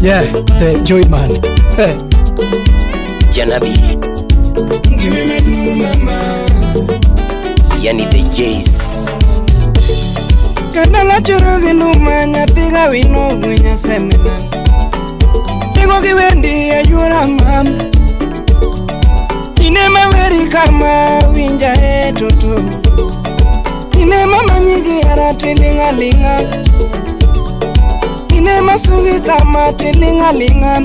Yeah, the Joy Man. Janabi. Yani the Jays. Kadala choro ginuma nyathiga wino mwinya semena. Tego giwendi ayura mam. Inema weri kama winja toto. Inema manyigi ara tilinga linga. Inema sungi kama tilinga linga.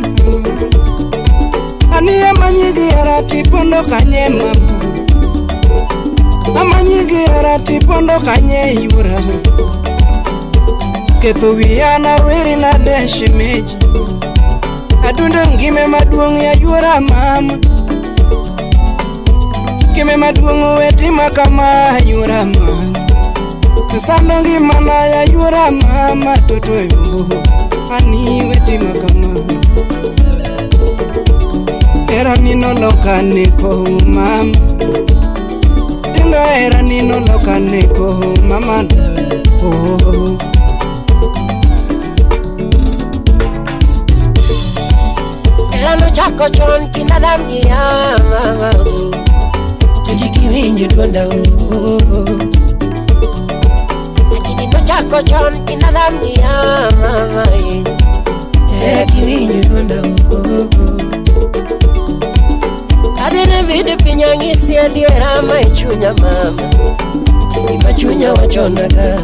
Aniya manyigi ara tipondo kanye mama. Amanyigi ara tipondo kanye yura. Ketho wiyana weri na deshe meji. Adundo ngime maduong ya yuara mama. Ngime maduong wetima kama yuara mama. Sando ngima na ya yuara mama toto yo. Ani wetima kama. Era nino loka neko mama. Tinga era nino loka neko mama. Oh. Erano chako chon kinadam ya mama. Tujiki winju duanda Akini no chako chon kinadam ya mama. Era kiwinju duanda Adene vide pinyangi siya era maichunya mama. Imachunya wachonaga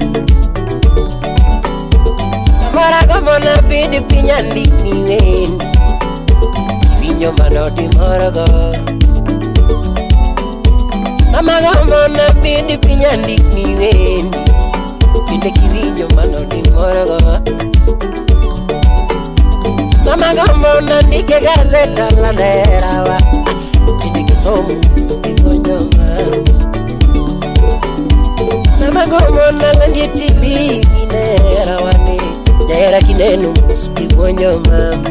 Samara gomona vide pinyandi niwendi Vinyo manodi maraga Mama gomona vide pinyandi niwendi Vide kivinyo manodi maraga Mama gomona nike gazeta la nerawa Vide kisomu skigonyo mama Mama gomona landie TV kinerawa ni Jaira kinenu skigonyo mama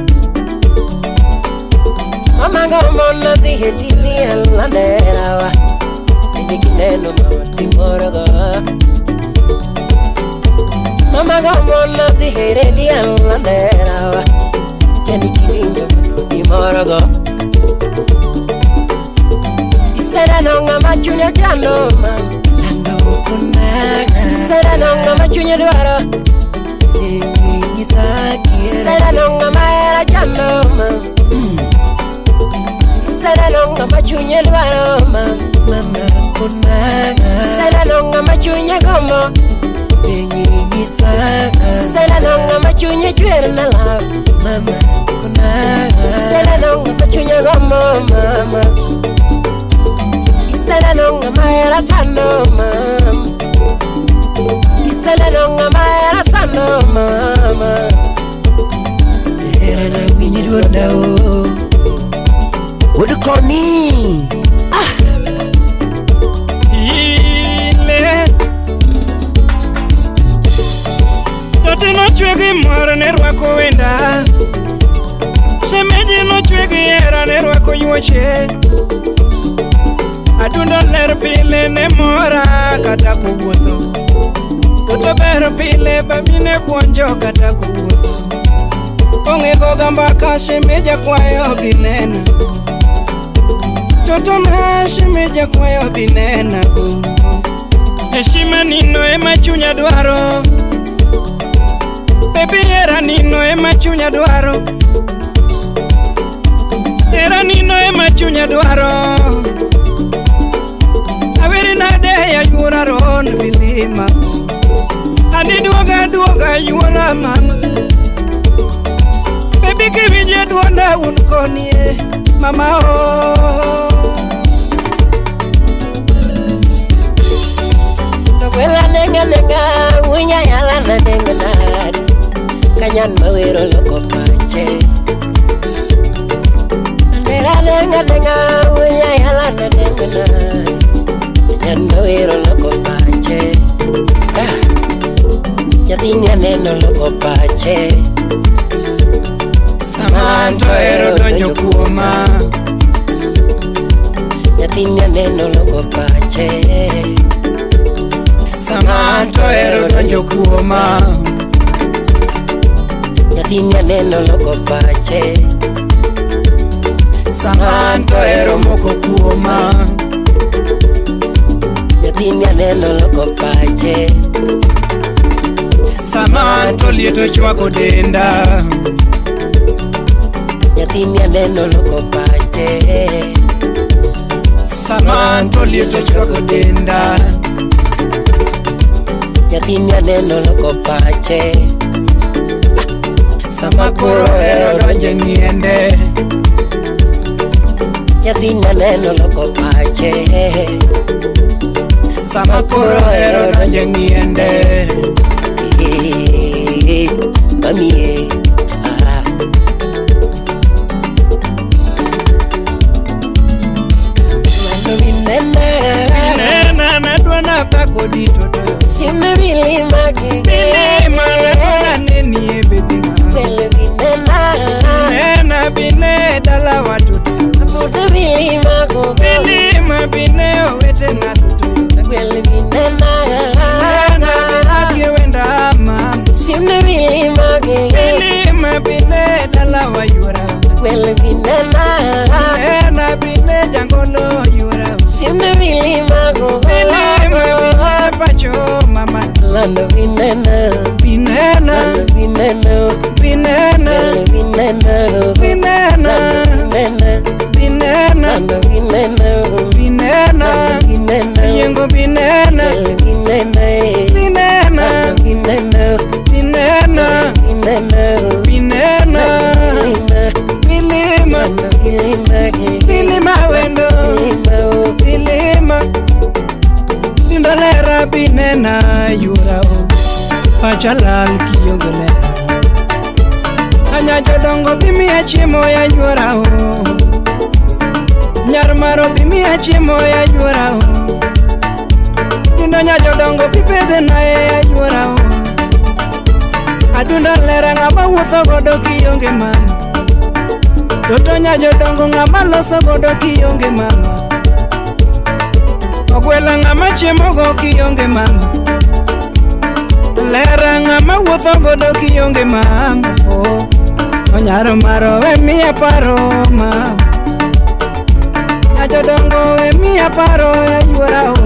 Mama gomona dihe TV la nerawa Vide kinenu mama timoraga Mama gomona dihe radio la nerawa Yani kivinyo manodi maraga Isera nonga machunya jano mam Ando kunaga Isera nonga machunya duara Isera nonga maera jano mam Isera nonga machunya duara mam Mama kunaga Isera nonga machunya gomo Isera nonga machunya juera na love Mama kunaga Isera nonga machunya gomo mama Isera nonga maera sano mama Isera nonga maera sano mama Era na winyi duanda o Udukoni Ile Tote no chwegi mora nerwako wenda Shemeji no chwegi era nerwako yuoche Adundo ler pile ne mora kata kuwuotho Toto ber pile babine buonjo kata kuwuotho Ongego gamba ka shemeja kwayo binena Toto na shemeja kwayo binena Heshima nino ema chunya duaro Baby era nino ema chunya duaro Era nino ema chunya duaro Awiri nade ya yura ron bilima Adi duoga yura mama Baby kivije duonda unkonie mama oh Wela nenga Unya yala na nenga nari Kanyan mawiro loko pache Wela nenga Unya yala na nenga nari Kanyan mawiro loko pache Yatinya neno loko pache Samanto ero donjo kuoma Yatinya neno loko pache Samanto ero donjo kuoma nyathini aneno loko pache. Samanto ero moko kuoma, nyathini aneno loko pache. Samanto lieto chwako denda, nyathini aneno loko pache. Samanto lieto chwako denda, nyathini aneno loko pache. Sama koro ero donje niende, nyathini aneno loko pache. Sama koro ero donje niende. Mami, Nena na dwana bako dito Sime vilima gige Bilima na dwana neni ebedina Bele binena Nena bine dala watutu Abudu vilima gogo Bilima bine owete na tutu Bele binena Nena bine wenda ama Sime vilima gige Bilima bine dala wa yura Bele binena Nena bine jangolo yura Sime vilima gogo Bilima bine pacho mama Lando binena Binena Lando binena Binena Binena Binena Binena Lando binena Binena Binena Yengo binena Binena Binena Binena Binena Binena Binena Bilima Bilima Bilima wendo Bilima Bindolera binena yurao Pachalal kiyogolera Anya jodongo bimi achimo ya yurao Nyarmaro bimi achimo ya yurao Nya jodongo pipedhe na ya yurao Adunda lera ngama wuotho godo kionge mama Toto nya jodongo ngama loso godo kionge mama Ogwela ngama chiemo go kionge mama Lera ngama wuotho godo kionge mama Onyaro maro we miya paro mama Nya jodongo we miya paro ya yuora